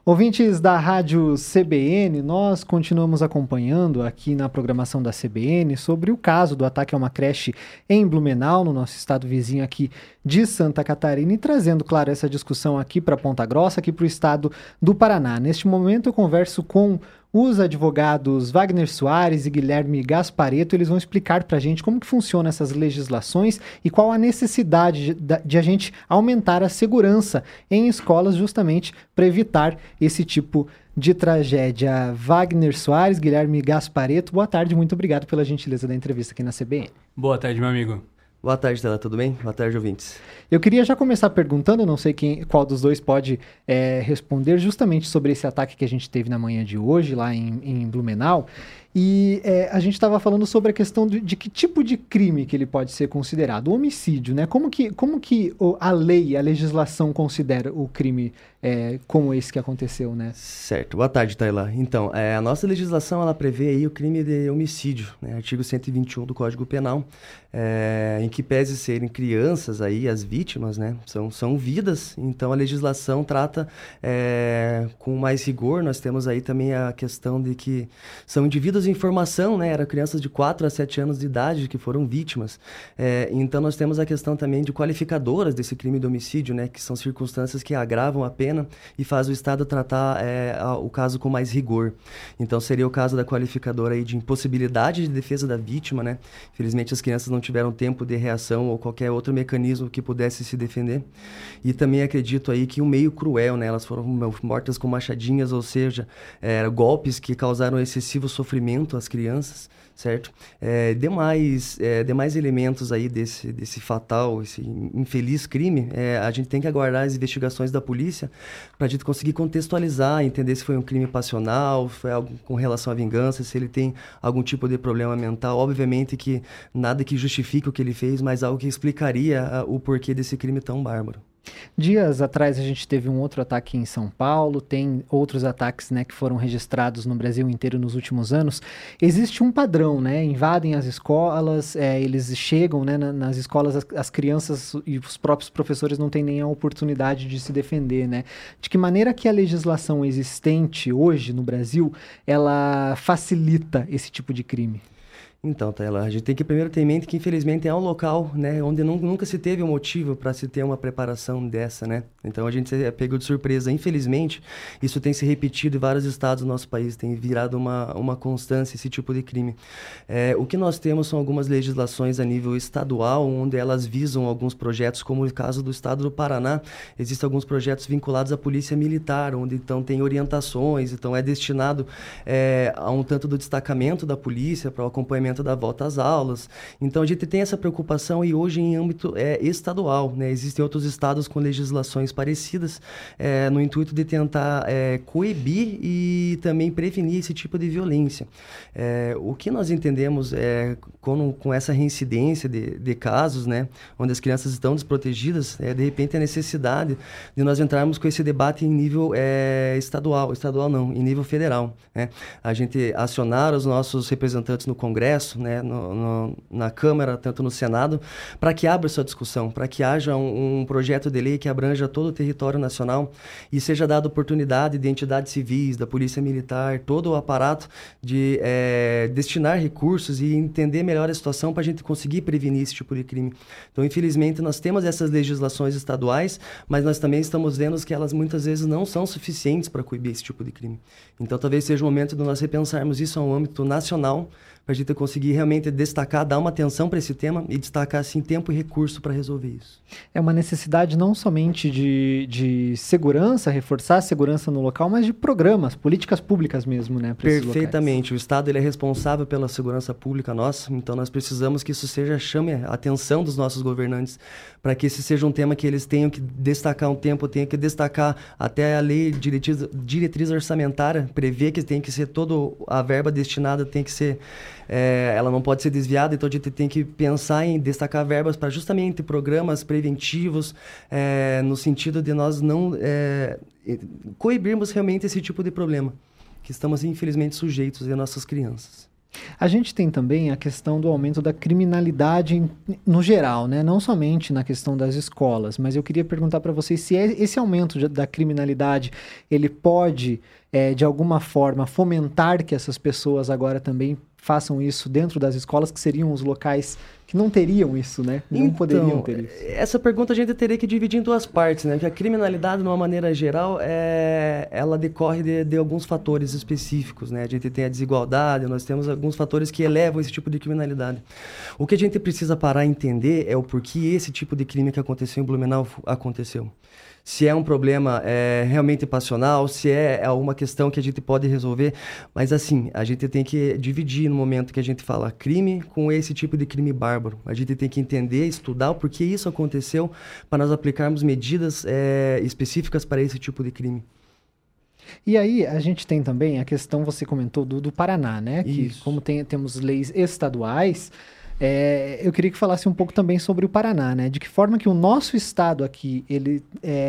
Ouvintes da Rádio CBN, nós continuamos acompanhando aqui na programação da CBN sobre o caso do ataque a uma creche em Blumenau, no nosso estado vizinho aqui de Santa Catarina, e trazendo, claro, essa discussão aqui para Ponta Grossa, aqui para o estado do Paraná. Neste momento eu converso com os advogados Wagner Soares e Guilherme Gasparetto. Eles vão explicar para a gente como que funcionam essas legislações e qual a necessidade de a gente aumentar a segurança em escolas justamente para evitar esse tipo de tragédia. Wagner Soares, Guilherme Gasparetto, boa tarde, muito obrigado pela gentileza da entrevista aqui na CBN. Boa tarde, meu amigo. Boa tarde, Stella, tudo bem? Boa tarde, ouvintes. Eu queria já começar perguntando, não sei qual dos dois pode responder justamente sobre esse ataque que a gente teve na manhã de hoje, lá em Blumenau. E a gente estava falando sobre a questão de que tipo de crime que ele pode ser considerado. O homicídio, né? Como que a lei, a legislação considera o crime como esse que aconteceu, né? Certo. Boa tarde, Taylor. Então, a nossa legislação, ela prevê aí o crime de homicídio, né? Artigo 121 do Código Penal, em que pese serem crianças aí, as vítimas, né? São vidas, então a legislação trata com mais rigor. Nós temos aí também a questão de que são indivíduos em formação, né? Eram crianças de 4 a 7 anos de idade que foram vítimas. Então nós temos a questão também de qualificadoras desse crime de homicídio, né? Que são circunstâncias que agravam a pena e faz o Estado tratar o caso com mais rigor. Então seria o caso da qualificadora aí de impossibilidade de defesa da vítima, né? Infelizmente as crianças não tiveram tempo de reação ou qualquer outro mecanismo que pudesse se defender. E também acredito aí que o meio cruel, né? Elas foram mortas com machadinhas, ou seja, golpes que causaram excessivo sofrimento às crianças, certo? Demais elementos aí desse fatal, esse infeliz crime, a gente tem que aguardar as investigações da polícia para a gente conseguir contextualizar, entender se foi um crime passional, foi algo com relação à vingança, se ele tem algum tipo de problema mental. Obviamente que nada que justifique o que ele fez, mas algo que explicaria o porquê desse crime tão bárbaro. Dias atrás a gente teve um outro ataque em São Paulo, tem outros ataques, né, que foram registrados no Brasil inteiro nos últimos anos. Existe um padrão, né? Invadem as escolas, eles chegam, né, nas escolas, as crianças e os próprios professores não têm nem a oportunidade de se defender, né? De que maneira que a legislação existente hoje no Brasil, ela facilita esse tipo de crime? Então, Taylor, a gente tem que primeiro ter em mente que, infelizmente, é um local, né, onde nunca se teve um motivo para se ter uma preparação dessa, né? Então, a gente é pego de surpresa. Infelizmente, isso tem se repetido em vários estados do nosso país, tem virado uma constância esse tipo de crime. O que nós temos são algumas legislações a nível estadual, onde elas visam alguns projetos, como o caso do estado do Paraná. Existem alguns projetos vinculados à polícia militar, onde, então, tem orientações, então, é destinado a um tanto do destacamento da polícia para o acompanhamento da volta às aulas. Então a gente tem essa preocupação e hoje em âmbito estadual, né? Existem outros estados com legislações parecidas no intuito de tentar coibir e também prevenir esse tipo de violência. O que nós entendemos com essa reincidência de casos, né, onde as crianças estão desprotegidas, de repente a necessidade de nós entrarmos com esse debate em nível estadual não, em nível federal, né? A gente acionar os nossos representantes no Congresso, né, na Câmara, tanto no Senado, para que abra essa discussão, para que haja um projeto de lei que abranja todo o território nacional e seja dada oportunidade de entidades civis, da Polícia Militar, todo o aparato de destinar recursos e entender melhor a situação para a gente conseguir prevenir esse tipo de crime. Então, infelizmente, nós temos essas legislações estaduais, mas nós também estamos vendo que elas muitas vezes não são suficientes para coibir esse tipo de crime. Então, talvez seja o momento de nós repensarmos isso a um âmbito nacional, para a gente conseguir realmente destacar, dar uma atenção para esse tema e destacar, assim, tempo e recurso para resolver isso. É uma necessidade não somente de segurança, reforçar a segurança no local, mas de programas, políticas públicas mesmo, né? Perfeitamente. O Estado ele é responsável pela segurança pública nossa, então nós precisamos que isso chame a atenção dos nossos governantes, para que esse seja um tema que eles tenham que destacar um tempo, tenham que destacar até a lei diretriz orçamentária, prevê que tem que ser toda a verba destinada, tem que ser ela não pode ser desviada, então a gente tem que pensar em destacar verbas para justamente programas preventivos, no sentido de nós não coibirmos realmente esse tipo de problema, que estamos infelizmente sujeitos a nossas crianças. A gente tem também a questão do aumento da criminalidade no geral, né? Não somente na questão das escolas, mas eu queria perguntar para vocês se esse aumento da criminalidade, ele pode, de alguma forma, fomentar que essas pessoas agora também façam isso dentro das escolas, que seriam os locais que não teriam isso, né? Não poderiam ter isso. Essa pergunta a gente teria que dividir em duas partes, né? Porque a criminalidade, de uma maneira geral, ela decorre de alguns fatores específicos, né? A gente tem a desigualdade, nós temos alguns fatores que elevam esse tipo de criminalidade. O que a gente precisa parar e entender é o porquê esse tipo de crime que aconteceu em Blumenau aconteceu. Se é um problema realmente passional, se é alguma questão que a gente pode resolver. Mas assim, a gente tem que dividir no momento que a gente fala crime com esse tipo de crime bárbaro. A gente tem que entender, estudar o porquê isso aconteceu para nós aplicarmos medidas específicas para esse tipo de crime. E aí, a gente tem também a questão, você comentou, do Paraná, né? Que como temos leis estaduais... eu queria que falasse um pouco também sobre o Paraná, né? De que forma que o nosso estado aqui, ele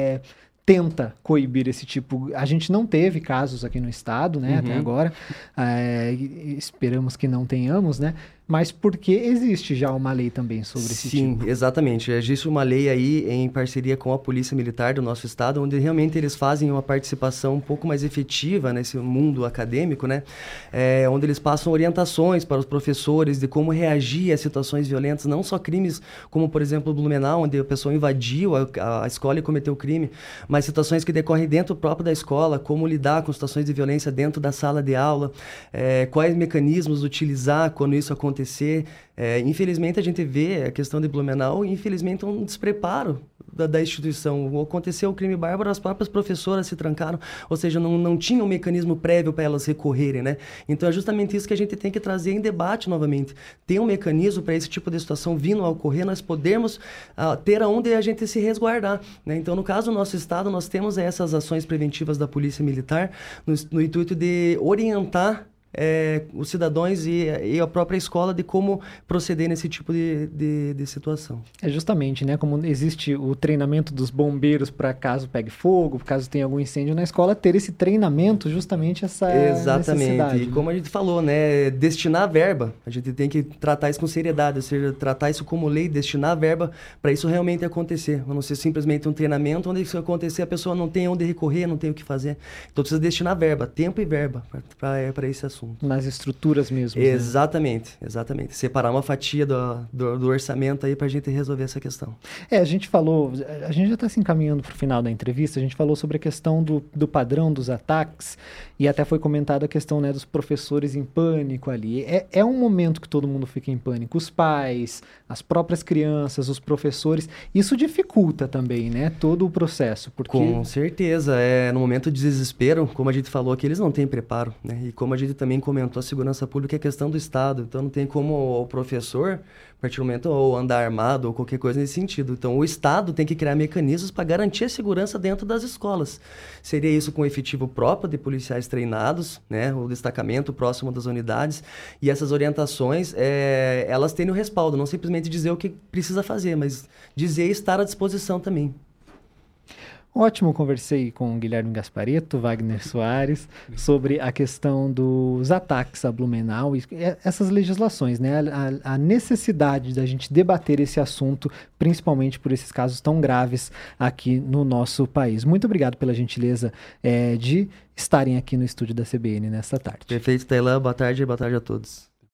tenta coibir esse tipo... A gente não teve casos aqui no estado, né? Até agora. Esperamos que não tenhamos, né? Mas porque existe já uma lei também sobre esse tipo. Sim, exatamente. Existe uma lei aí em parceria com a Polícia Militar do nosso estado, onde realmente eles fazem uma participação um pouco mais efetiva nesse mundo acadêmico, né? Onde eles passam orientações para os professores de como reagir a situações violentas, não só crimes como, por exemplo, o Blumenau, onde a pessoa invadiu a escola e cometeu crime, mas situações que decorrem dentro próprio da escola, como lidar com situações de violência dentro da sala de aula, quais mecanismos utilizar quando isso acontecer. Infelizmente, a gente vê a questão de Blumenau, infelizmente, um despreparo da instituição. Aconteceu o crime bárbaro, as próprias professoras se trancaram, ou seja, não tinha um mecanismo prévio para elas recorrerem, né? Então, é justamente isso que a gente tem que trazer em debate novamente. Ter um mecanismo para esse tipo de situação vindo a ocorrer, nós podemos ter aonde a gente se resguardar, né? Então, no caso do nosso estado, nós temos essas ações preventivas da Polícia Militar no intuito de orientar os cidadãos e a própria escola de como proceder nesse tipo de situação. Justamente, né? Como existe o treinamento dos bombeiros para caso pegue fogo, caso tenha algum incêndio na escola, ter esse treinamento, justamente essa necessidade. E como a gente falou, né? Destinar verba. A gente tem que tratar isso com seriedade, ou seja, tratar isso como lei, destinar verba para isso realmente acontecer. Não ser simplesmente um treinamento onde isso acontecer, a pessoa não tem onde recorrer, não tem o que fazer. Então precisa destinar verba, tempo e verba para esse assunto. Nas estruturas mesmo. Exatamente, né? Exatamente. Separar uma fatia do orçamento aí para a gente resolver essa questão. A gente falou, a gente já está se encaminhando para o final da entrevista, a gente falou sobre a questão do padrão dos ataques e até foi comentada a questão, né, dos professores em pânico ali. É um momento que todo mundo fica em pânico, os pais, as próprias crianças, os professores. Isso dificulta também, né, todo o processo. Porque... Com certeza. No momento de desespero, como a gente falou aqui, eles não têm preparo, né? E como a gente também comentou, a segurança pública é questão do Estado. Então, não tem como o professor, a partir do momento, ou andar armado ou qualquer coisa nesse sentido. Então, o Estado tem que criar mecanismos para garantir a segurança dentro das escolas. Seria isso com efetivo próprio de policiais treinados, né? O destacamento próximo das unidades. E essas orientações, elas têm o respaldo. Não simplesmente dizer o que precisa fazer, mas dizer e estar à disposição também. Ótimo, conversei com o Guilherme Gasparetto, Wagner Soares, sobre a questão dos ataques a Blumenau e essas legislações, né? A necessidade da gente debater esse assunto, principalmente por esses casos tão graves aqui no nosso país. Muito obrigado pela gentileza de estarem aqui no estúdio da CBN nesta tarde. Perfeito, Tailã. Boa tarde a todos.